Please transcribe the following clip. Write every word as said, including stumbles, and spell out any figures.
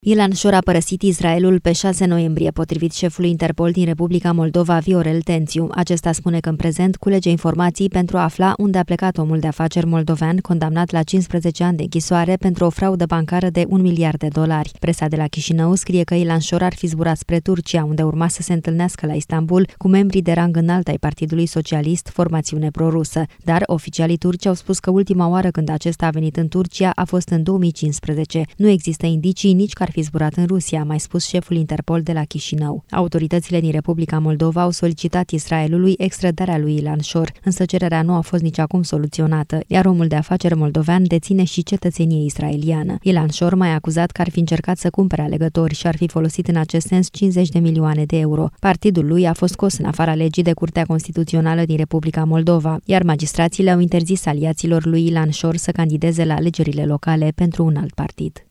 Ilan Shor a părăsit Israelul pe șase noiembrie, potrivit șefului Interpol din Republica Moldova, Viorel Tențiu. Acesta spune că în prezent culege informații pentru a afla unde a plecat omul de afaceri moldovean condamnat la cincisprezece ani de închisoare pentru o fraudă bancară de un miliard de dolari. Presa de la Chișinău scrie că Ilan Shor ar fi zburat spre Turcia, unde urma să se întâlnească la Istanbul cu membrii de rang înalt ai Partidului Socialist, formațiune prorusă. Dar oficialii turci au spus că ultima oară când acesta a venit în Turcia a fost în două mii cincisprezece. Nu există indicii nici că ar fi zburat în Rusia, a mai spus șeful Interpol de la Chișinău. Autoritățile din Republica Moldova au solicitat Israelului extradarea lui Ilan Shor, însă cererea nu a fost nici acum soluționată, iar omul de afaceri moldovean deține și cetățenie israeliană. Ilan Shor mai a acuzat că ar fi încercat să cumpere alegători și ar fi folosit în acest sens cincizeci de milioane de euro. Partidul lui a fost scos în afara legii de Curtea Constituțională din Republica Moldova, iar magistrații le-au interzis aliaților lui Ilan Shor să candideze la alegerile locale pentru un alt partid.